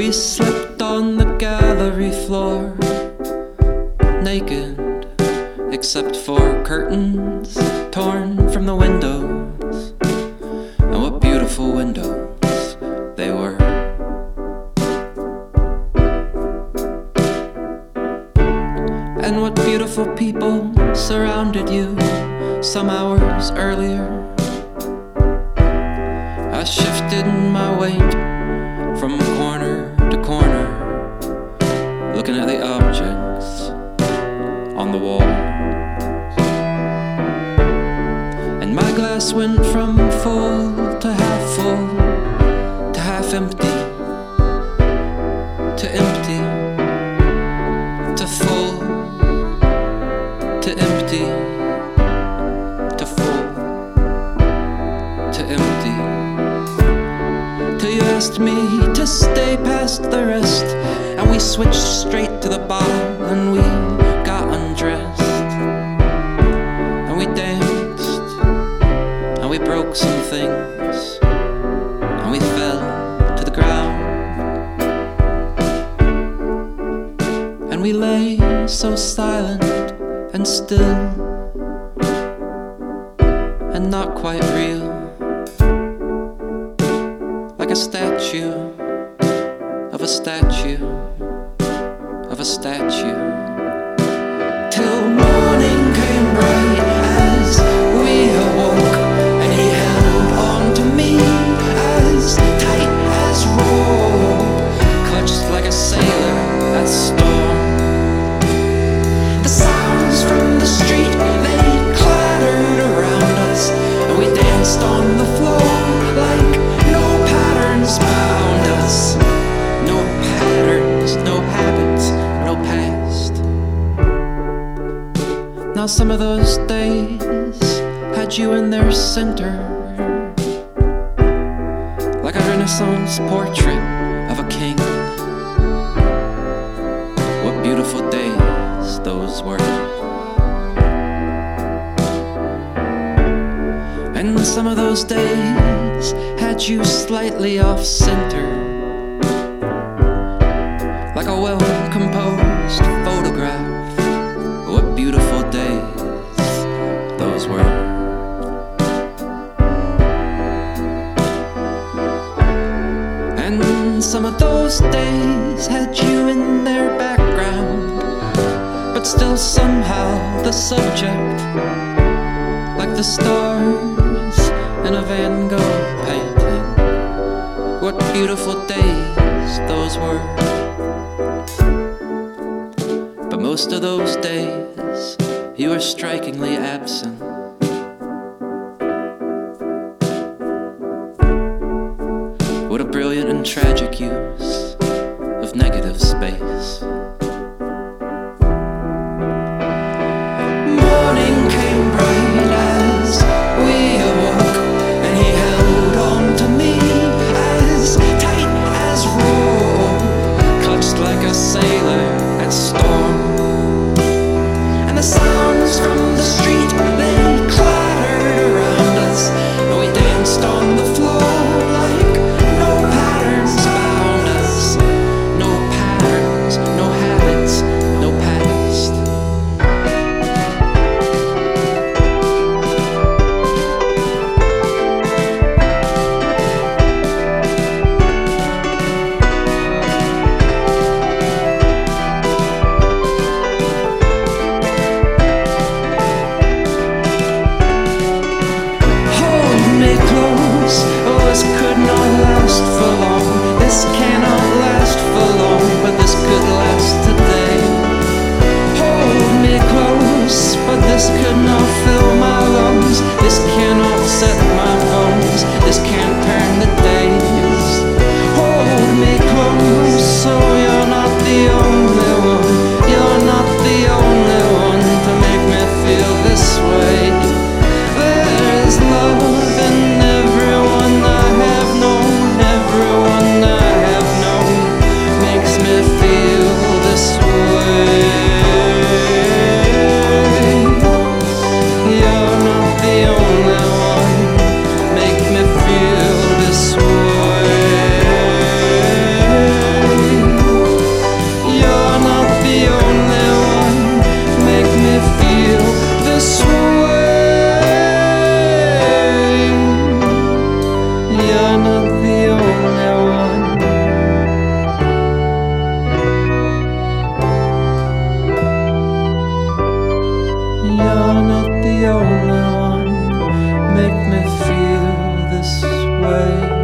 we slept on the gallery floor, naked except for curtains torn from the windows. And what beautiful windows they were. And what beautiful people surrounded you some hours earlier. I shifted my weight from corner to corner, looking at the objects on the wall. And my glass went from full to half empty, to empty, to full, to empty, to full, to empty. Till you asked me to stay past the rest, and we switched straight to the bottle, and we got undressed, and we danced, and we broke some things, and we fell to the ground, and we lay so silent and still and not quite real, like a statue of a statue of a statue. Till morning came bright as we awoke, and he held on to me as tight as rope, clutched like a sailor at storm. The sounds from the street, they clattered around us, and we danced on the floor like no patterns bound us. No patterns, no habits, no past. Now some of those days had you in their center, like a Renaissance portrait of a king. What beautiful days those were. And some of those days had you slightly off center, like a well-composed photograph. What beautiful days those were. And some of those days had you in their background, but still somehow the subject, like the stars in a Van Gogh painting. What beautiful days those were. But most of those days you were strikingly absent. What a brilliant and tragic use of negative space. Morning came bright as we awoke, and he held on to me as tight as rope, clutched like a sailor at storm. And the sounds from the street, they clattered around us, and we danced on the floor like no patterns bound us. No patterns, no away.